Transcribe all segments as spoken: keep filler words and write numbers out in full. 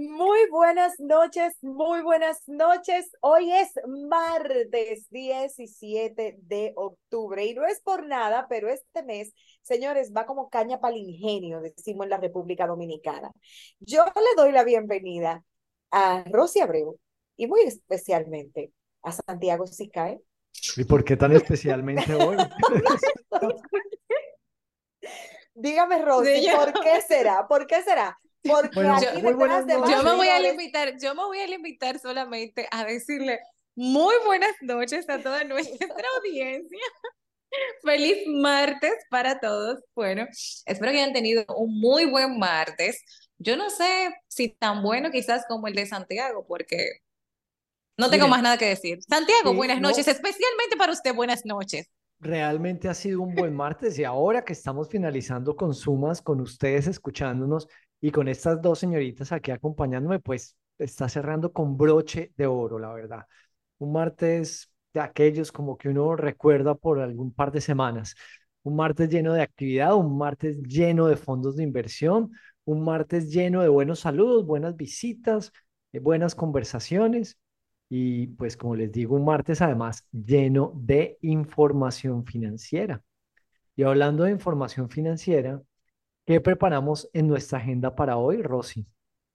Muy buenas noches, muy buenas noches. Hoy es martes diecisiete de octubre y no es por nada, pero este mes, señores, va como caña para el ingenio, decimos en la República Dominicana. Yo le doy la bienvenida a Rosy Abreu y muy especialmente a Santiago Sicae. ¿Y por qué tan especialmente hoy? Dígame, Rosy, Sí, yo, ¿por qué será? ¿Por qué será? Porque yo, Bueno, aquí muy buenas detrás de yo me voy a noches. bastidores. limitar, yo me voy a limitar solamente a decirle muy buenas noches a toda nuestra audiencia. Feliz martes para todos. Bueno, espero que hayan tenido un muy buen martes. Yo no sé si tan bueno quizás como el de Santiago, porque no tengo Miren, más nada que decir. Santiago, sí, buenas noches, no, especialmente para usted, buenas noches. realmente ha sido un buen martes y ahora que estamos finalizando con Sumas, con ustedes escuchándonos y con estas dos señoritas aquí acompañándome, pues está cerrando con broche de oro, la verdad. Un martes de aquellos como que uno recuerda por algún par de semanas. Un martes lleno de actividad, un martes lleno de fondos de inversión, un martes lleno de buenos saludos, buenas visitas, eh, buenas conversaciones y pues como les digo, un martes además lleno de información financiera. Y hablando de información financiera, ¿qué preparamos en nuestra agenda para hoy, Rosy?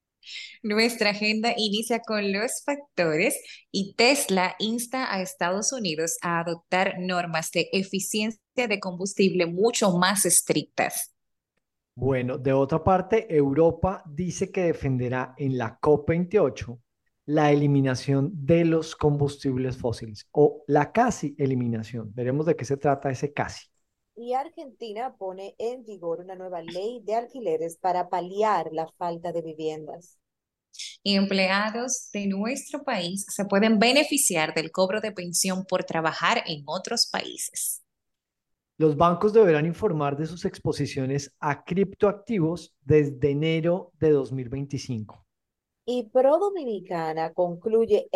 Nuestra agenda inicia con los factores y Tesla insta a Estados Unidos a adoptar normas de eficiencia de combustible mucho más estrictas. Bueno, de otra parte, Europa dice que defenderá en la COP veintiocho la eliminación de los combustibles fósiles o la casi eliminación. Veremos de qué se trata ese casi. Y Argentina pone en vigor una nueva ley de alquileres para paliar la falta de viviendas. Empleados de nuestro país se pueden beneficiar del cobro de pensión por trabajar en otros países. Los bancos deberán informar de sus exposiciones a criptoactivos desde enero de dos mil veinticinco. Y Pro Dominicana concluye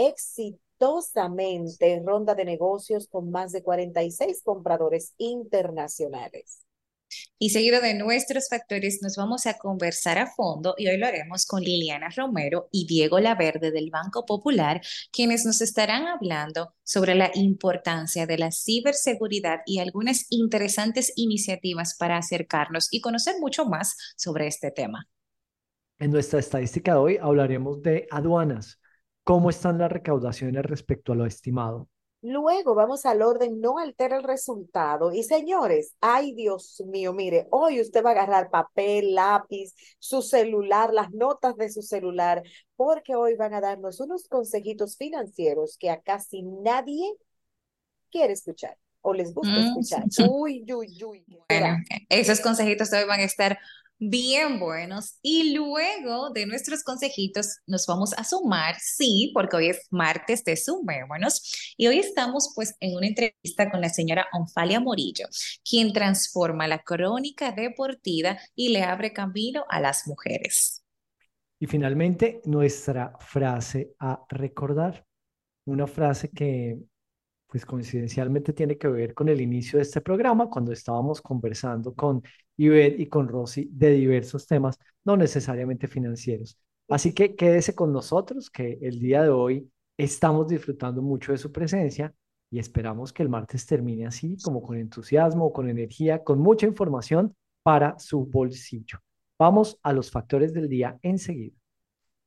exitosamente ronda de negocios con más de cuarenta y seis compradores internacionales. Y seguido de nuestros factores, nos vamos a conversar a fondo y hoy lo haremos con Liliana Romero y Diego Laverde del Banco Popular, quienes nos estarán hablando sobre la importancia de la ciberseguridad y algunas interesantes iniciativas para acercarnos y conocer mucho más sobre este tema. En nuestra estadística de hoy hablaremos de aduanas. ¿Cómo están las recaudaciones respecto a lo estimado? Luego vamos al orden, no altera el resultado. Y señores, ay Dios mío, mire, hoy usted va a agarrar papel, lápiz, su celular, las notas de su celular, porque hoy van a darnos unos consejitos financieros que a casi nadie quiere escuchar o les gusta Mm. escuchar. Uy, uy, uy, ¿qué Bueno, será? esos consejitos de hoy van a estar bien buenos y luego de nuestros consejitos nos vamos a sumar, sí, porque hoy es martes de Sumémonos y hoy estamos pues en una entrevista con la señora Onfalia Morillo, quien transforma la crónica deportiva y le abre camino a las mujeres. Y finalmente, nuestra frase a recordar. Una frase que, pues coincidencialmente tiene que ver con el inicio de este programa, cuando estábamos conversando con Ivette y con Rosy de diversos temas, no necesariamente financieros. Así que quédese con nosotros, que el día de hoy estamos disfrutando mucho de su presencia y esperamos que el martes termine así, como con entusiasmo, con energía, con mucha información para su bolsillo. Vamos a los factores del día enseguida.